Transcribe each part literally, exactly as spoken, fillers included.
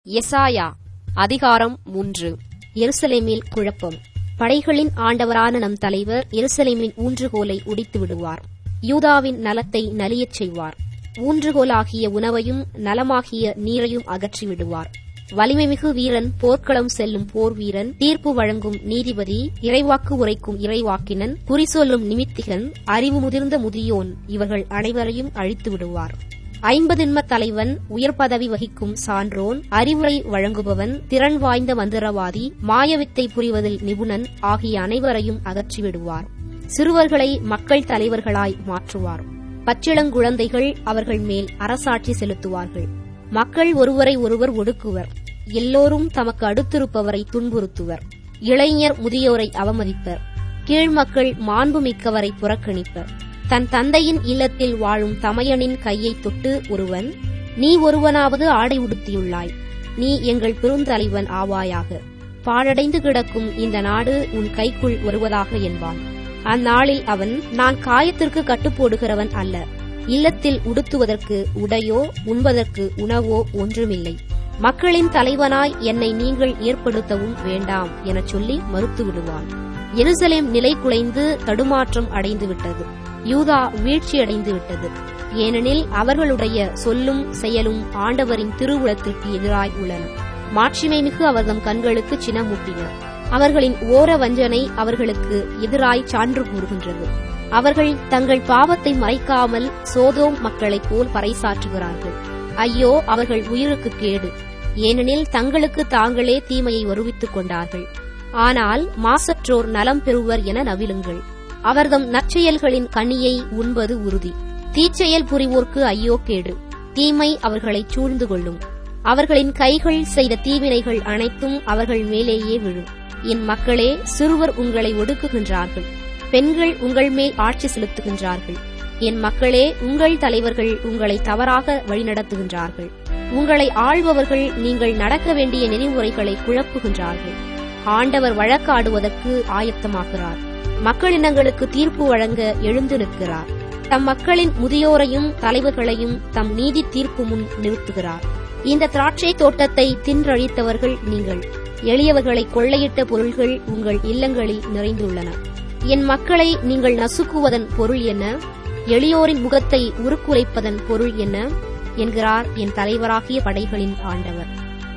எசாயா அதிகாரம் மூன்று. எருசலேமில் குழப்பம். படைகளின் ஆண்டவரான நம் தலைவர் எருசலேமின் ஊன்றுகோலை உடைத்து விடுவார். யூதாவின் நலத்தை நலியச் செய்வார். ஊன்றுகோலாகிய உணவையும் நலமாகிய நீரையும் அகற்றி விடுவார். வலிமைமிகு வீரன், போர்க்களம் செல்லும் போர் வீரன், தீர்ப்பு வழங்கும் நீதிபதி, இறைவாக்கு உரைக்கும் இறைவாக்கினன், குறி சொல்லும் நிமித்திகன், அறிவு முதிர்ந்த முதியோன், இவர்கள் அனைவரையும் அழித்து விடுவார். ஐம்பதின்ம தலைவன், உயர் பதவி வகிக்கும் சான்றோன், அறிவுரை வழங்குபவன், திறன் வாய்ந்த மந்திரவாதி, மாயவித்தை புரிவதில் நிபுணன் ஆகிய அனைவரையும் அகற்றிவிடுவார். சிறுவர்களை மக்கள் தலைவர்களாய் மாற்றுவார். பச்சிளங்குழந்தைகள் அவர்கள் மேல் அரசாட்சி செலுத்துவார்கள். மக்கள் ஒருவரை ஒருவர் ஒடுக்குவர். எல்லோரும் தமக்கு அடுத்திருப்பவரை துன்புறுத்துவர். இளைஞர் முதியோரை அவமதிப்பர். கீழ்மக்கள் மாண்புமிக்கவரை புறக்கணிப்பர். தன் தந்தையின் இல்லத்தில் வாழும் தமையனின் கையை தொட்டு ஒருவன், நீ ஒருவனாவது ஆடை உடுத்தியுள்ளாய், நீ எங்கள் பெருந்தலைவன் ஆவாயாக, பாழடைந்து கிடக்கும் இந்த நாடு உன் கைக்குள் வருவதாக என்பான். அந்நாளில் அவன், நான் காயத்திற்கு கட்டுப்போடுகிறவன் அல்ல, இல்லத்தில் உடுத்துவதற்கு உடையோ உண்பதற்கு உணவோ ஒன்றுமில்லை, மக்களின் தலைவனாய் என்னை நீங்கள் ஏற்படுத்தவும் வேண்டாம் எனச் சொல்லி மறுத்து விடுவான். எருசலேம் நிலை குலைந்து தடுமாற்றம் அடைந்துவிட்டது. யூதா வீழ்ச்சியடைந்து விட்டது. ஏனெனில் அவர்களுடைய சொல்லும் செயலும் ஆண்டவரின் திருவுளத்திற்கு எதிராய் உள்ளன. மாட்சிமை மிகு அவர்தம் கண்களுக்கு சினமூட்டின. அவர்களின் ஓர வஞ்சனை அவர்களுக்கு எதிராய் சான்று கூறுகின்றது. அவர்கள் தங்கள் பாவத்தை மறைக்காமல் சோதோம் மக்களைப் போல் பறைசாற்றுகிறார்கள். ஐயோ, அவர்கள் உயிருக்கு கேடு, ஏனெனில் தங்களுக்கு தாங்களே தீமையை வருவித்துக் கொண்டார்கள். ஆனால் மாசற்றோர் நலம் பெறுவர் என நவிலுங்கள். அவர்தம் நற்செயல்களின் கனியை உண்பது உறுதி. தீச்செயல் புரிவோர்க்கு ஐயோ கேடு, தீமை அவர்களைச் சூழ்ந்து கொள்ளும். அவர்களின் கைகள் செய்த தீவினைகள் அனைத்தும் அவர்கள் மேலேயே விழும். என் மக்களே, சிறுவர் உங்களை ஒடுக்குகின்றார்கள், பெண்கள் உங்கள் மேல் ஆட்சி செலுத்துகின்றார்கள். என் மக்களே, உங்கள் தலைவர்கள் உங்களை தவறாக வழிநடத்துகின்றார்கள். உங்களை ஆள்பவர்கள் நீங்கள் நடக்க வேண்டிய நெறிமுறைகளை குழப்புகின்றார்கள். ஆண்டவர் வழக்காடுவதற்கு ஆயத்தமாகிறார். மக்களினங்களுக்கு தீர்ப்பு வழங்க எழுந்து நிற்கிறார். தம் மக்களின் முதியோரையும் தலைவர்களையும் தம் நீதி தீர்ப்பு முன் நிறுத்துகிறார். இந்த திராட்சை தோட்டத்தை தின்றழித்தவர்கள் நீங்கள். எளியவர்களை கொள்ளையிட்ட பொருள்கள் உங்கள் இல்லங்களில் நிறைந்துள்ளன. என் மக்களை நீங்கள் நசுக்குவதன் பொருள் என்ன? எளியோரின் முகத்தை உருக்குலைப்பதன் பொருள் என்ன? என்கிறார் என் தலைவராகிய படைகளின் ஆண்டவர்.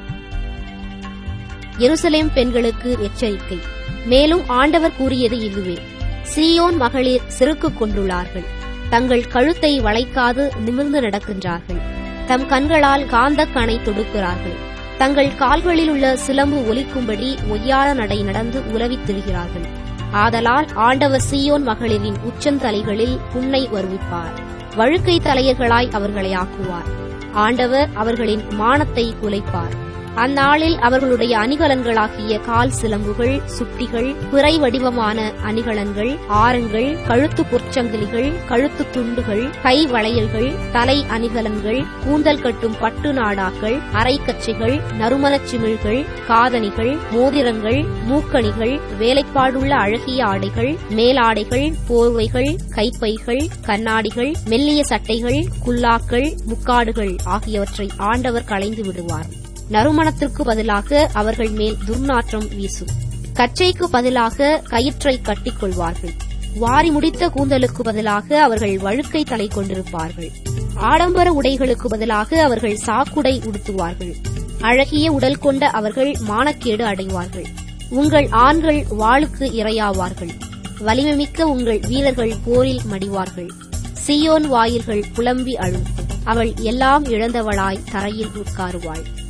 எருசலேம் பெண்களுக்கு எச்சரிக்கை. மேலும் ஆண்டவர் கூறியது இதுவே: சீயோன் மகளிர் செருக்கு கொண்டுள்ளார்கள். தங்கள் கழுத்தை வளைக்காது நிமிர்ந்து நடக்கின்றார்கள். தம் கண்களால் காந்த கணை தொடுக்கிறார்கள். தங்கள் கால்களில் உள்ள சிலம்பு ஒலிக்கும்படி ஒய்யார நடை நடந்து உலவித் திரிகிறார்கள். ஆதலால் ஆண்டவர் சீயோன் மகளிரின் உச்சந்தலைகளில் புண்ணை வருவிப்பார். வழுக்கை தலையர்களாய் அவர்களை ஆக்குவார். ஆண்டவர் அவர்களின் மானத்தை குலைப்பார். அந்நாளில் அவர்களுடைய அணிகலன்களாகிய கால் சிலம்புகள், சுட்டிகள், பிறை வடிவமான அணிகலன்கள், ஆரங்கள், கழுத்து பொற்சங்கிலிகள், கழுத்து துண்டுகள், கை வளையல்கள், தலை அணிகலன்கள், கூந்தல் கட்டும் பட்டு நாடாக்கள், அரைக்கச்சைகள், நறுமணச் சிமிழ்கள், காதணிகள், மோதிரங்கள், மூக்கணிகள், வேலைப்பாடுள்ள அழகிய ஆடைகள், மேலாடைகள், போர்வைகள், கைப்பைகள், கண்ணாடிகள், மெல்லிய சட்டைகள், குல்லாக்கள், முக்காடுகள் ஆகியவற்றை ஆண்டவர் களைந்து விடுவார். நறுமணத்திற்கு பதிலாக அவர்கள் மேல் துர்நாற்றம் வீசும். கச்சைக்கு பதிலாக கயிற்றை கட்டிக் கொள்வார்கள். வாரி முடித்த கூந்தலுக்கு பதிலாக அவர்கள் வழுக்கை தலை கொண்டிருப்பார்கள். ஆடம்பர உடைகளுக்கு பதிலாக அவர்கள் சாக்குடை உடுத்துவார்கள். அழகிய உடல் கொண்ட அவர்கள் மானக்கேடு அடைவார்கள். உங்கள் ஆண்கள் வாளுக்கு இரையாவார்கள். வலிமைமிக்க உங்கள் வீரர்கள் போரில் மடிவார்கள். சீயோன் வாயில்கள் புலம்பி அழும். அவள் எல்லாம் இழந்தவளாய் தரையில் உட்காருவாள்.